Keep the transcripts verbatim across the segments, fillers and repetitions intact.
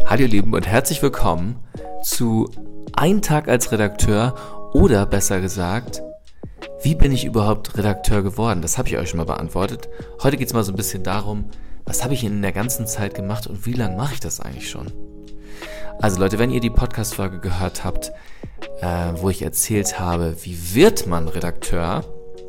Hallo ihr Lieben und herzlich willkommen zu Ein Tag als Redakteur oder besser gesagt, wie bin ich überhaupt Redakteur geworden? Das habe ich euch schon mal beantwortet. Heute geht es mal so ein bisschen darum, was habe ich in der ganzen Zeit gemacht und wie lange mache ich das eigentlich schon? Also Leute, wenn ihr die Podcast-Folge gehört habt, äh, wo ich erzählt habe, wie wird man Redakteur,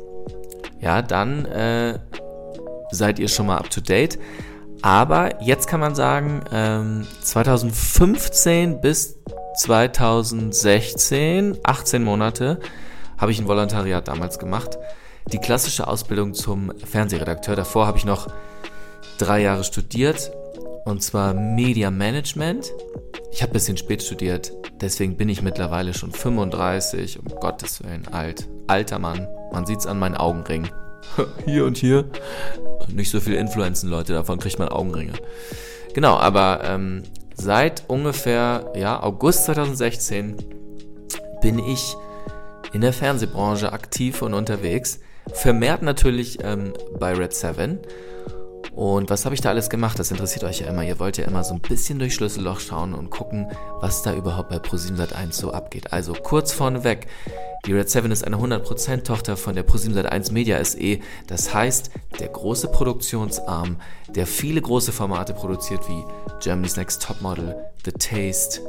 ja, dann äh, seid ihr schon mal up to date. Aber jetzt kann man sagen, ähm, zwanzig fünfzehn bis zwanzig sechzehn, achtzehn Monate, habe ich ein Volontariat damals gemacht. Die klassische Ausbildung zum Fernsehredakteur. Davor habe ich noch drei Jahre studiert, und zwar Media Management. Ich habe ein bisschen spät studiert, deswegen bin ich mittlerweile schon fünfunddreißig, um Gottes Willen, alt. Alter Mann, man sieht's an meinen Augenringen. Hier und hier. Nicht so viel Influenzen, Leute, davon kriegt man Augenringe. Genau, aber ähm, seit ungefähr ja, August zwanzig sechzehn bin ich in der Fernsehbranche aktiv und unterwegs. Vermehrt natürlich ähm, bei Red seven. Und was habe ich da alles gemacht? Das interessiert euch ja immer. Ihr wollt ja immer so ein bisschen durchs Schlüsselloch schauen und gucken, was da überhaupt bei ProSieben Sat eins so abgeht. Also kurz vorneweg, die Red seven ist eine hundert Prozent Tochter von der ProSieben Sat eins Media S E. Das heißt, der große Produktionsarm, der viele große Formate produziert, wie Germany's Next Topmodel, The Taste,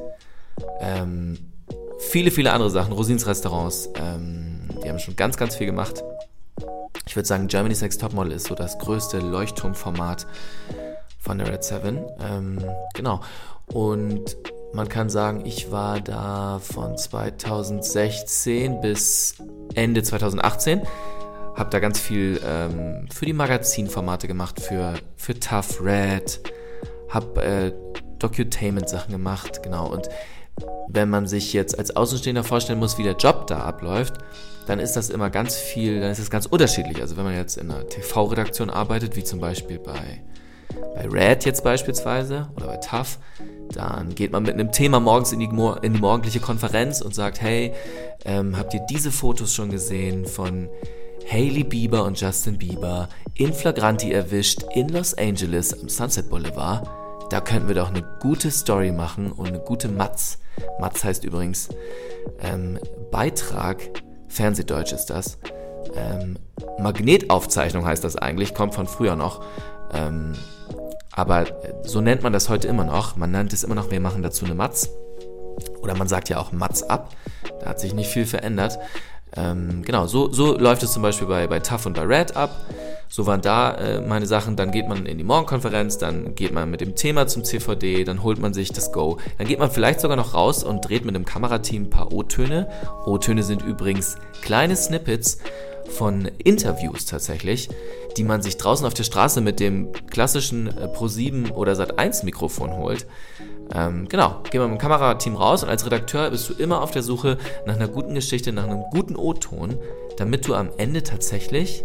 ähm, viele, viele andere Sachen, Rosins Restaurants, ähm, die haben schon ganz, ganz viel gemacht. Ich würde sagen, Germany's Next Topmodel ist so das größte Leuchtturmformat von der Red seven. Ähm, genau. Und man kann sagen, ich war da von zwanzig sechzehn bis Ende zwanzig achtzehn. Habe da ganz viel ähm, für die Magazinformate gemacht, für, für Tough Red. Habe äh, Docutainment-Sachen gemacht, genau. Und wenn man sich jetzt als Außenstehender vorstellen muss, wie der Job da abläuft, dann ist das immer ganz viel, dann ist es ganz unterschiedlich. Also wenn man jetzt in einer T V-Redaktion arbeitet, wie zum Beispiel bei, bei Red jetzt beispielsweise oder bei Tough, dann geht man mit einem Thema morgens in die, in die morgendliche Konferenz und sagt, hey, ähm, habt ihr diese Fotos schon gesehen von Hailey Bieber und Justin Bieber in Flagranti erwischt in Los Angeles am Sunset Boulevard? Da könnten wir doch eine gute Story machen und eine gute Matz. Matz heißt übrigens ähm, Beitrag, Fernsehdeutsch ist das. Ähm, Magnetaufzeichnung heißt das eigentlich, kommt von früher noch. Ähm, aber so nennt man das heute immer noch. Man nennt es immer noch, wir machen dazu eine Matz. Oder man sagt ja auch Matz ab. Da hat sich nicht viel verändert. Ähm, genau, so, so läuft es zum Beispiel bei, bei Tough und bei Red ab. So waren da äh, meine Sachen. Dann geht man in die Morgenkonferenz, dann geht man mit dem Thema zum C V D, dann holt man sich das Go. Dann geht man vielleicht sogar noch raus und dreht mit einem Kamerateam ein paar O-Töne. O-Töne sind übrigens kleine Snippets von Interviews tatsächlich, die man sich draußen auf der Straße mit dem klassischen äh, ProSieben oder Sat eins Mikrofon holt. Ähm, genau, gehen wir mit dem Kamerateam raus und als Redakteur bist du immer auf der Suche nach einer guten Geschichte, nach einem guten O-Ton, damit du am Ende tatsächlich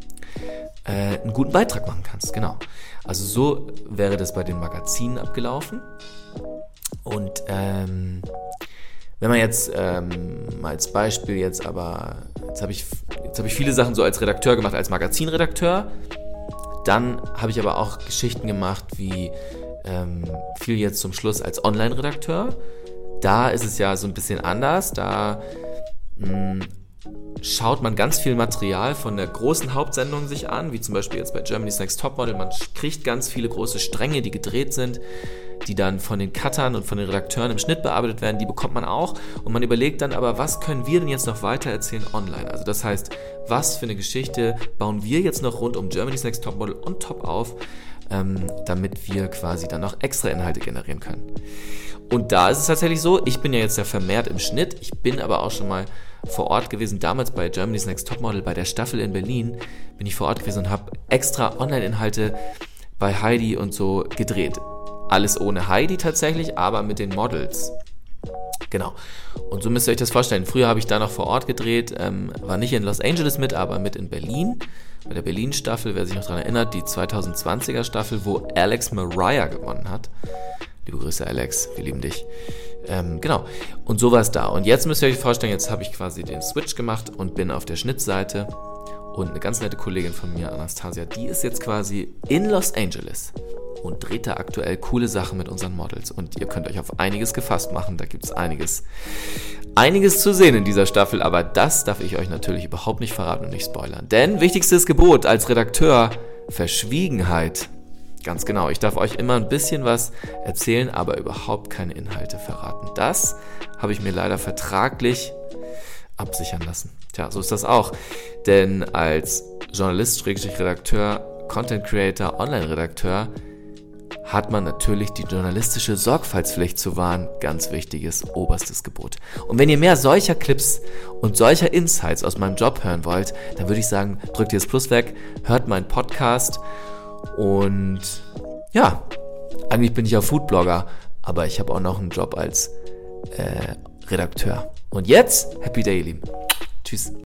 äh, einen guten Beitrag machen kannst. Genau. Also so wäre das bei den Magazinen abgelaufen. Und ähm, wenn man jetzt ähm, mal als Beispiel jetzt aber, jetzt habe ich, jetzt habe ich viele Sachen so als Redakteur gemacht, als Magazinredakteur. Dann habe ich aber auch Geschichten gemacht wie ähm, viel jetzt zum Schluss als Online-Redakteur. Da ist es ja so ein bisschen anders. Da mh, schaut man ganz viel Material von der großen Hauptsendung sich an, wie zum Beispiel jetzt bei Germany's Next Topmodel. Man kriegt ganz viele große Stränge, die gedreht sind, die dann von den Cuttern und von den Redakteuren im Schnitt bearbeitet werden, die bekommt man auch. Und man überlegt dann aber, was können wir denn jetzt noch weiter erzählen online? Also das heißt, was für eine Geschichte bauen wir jetzt noch rund um Germany's Next Topmodel on top auf, ähm, damit wir quasi dann noch extra Inhalte generieren können. Und da ist es tatsächlich so, ich bin ja jetzt ja vermehrt im Schnitt, ich bin aber auch schon mal vor Ort gewesen, damals bei Germany's Next Topmodel, bei der Staffel in Berlin, bin ich vor Ort gewesen und habe extra Online-Inhalte bei Heidi und so gedreht. Alles ohne Heidi tatsächlich, aber mit den Models. Genau. Und so müsst ihr euch das vorstellen. Früher habe ich da noch vor Ort gedreht, ähm, war nicht in Los Angeles mit, aber mit in Berlin. Bei der Berlin-Staffel, wer sich noch daran erinnert, die zwanzig zwanziger Staffel, wo Alex Mariah gewonnen hat. Liebe Grüße, Alex, wir lieben dich. Ähm, genau. Und so war es da. Und jetzt müsst ihr euch vorstellen, jetzt habe ich quasi den Switch gemacht und bin auf der Schnittseite. Und eine ganz nette Kollegin von mir, Anastasia, die ist jetzt quasi in Los Angeles und dreht da aktuell coole Sachen mit unseren Models. Und ihr könnt euch auf einiges gefasst machen. Da gibt es einiges, einiges zu sehen in dieser Staffel. Aber das darf ich euch natürlich überhaupt nicht verraten und nicht spoilern. Denn wichtigstes Gebot als Redakteur, Verschwiegenheit. Ganz genau, ich darf euch immer ein bisschen was erzählen, aber überhaupt keine Inhalte verraten. Das habe ich mir leider vertraglich absichern lassen. Tja, so ist das auch. Denn als Journalist, Redakteur, Content Creator, Online-Redakteur hat man natürlich die journalistische Sorgfaltspflicht zu wahren. Ganz wichtiges, oberstes Gebot. Und wenn ihr mehr solcher Clips und solcher Insights aus meinem Job hören wollt, dann würde ich sagen, drückt ihr das Plus weg, hört meinen Podcast und ja, eigentlich bin ich ja Foodblogger, aber ich habe auch noch einen Job als äh, Redakteur. Und jetzt, Happy Day, ihr Lieben. Tschüss.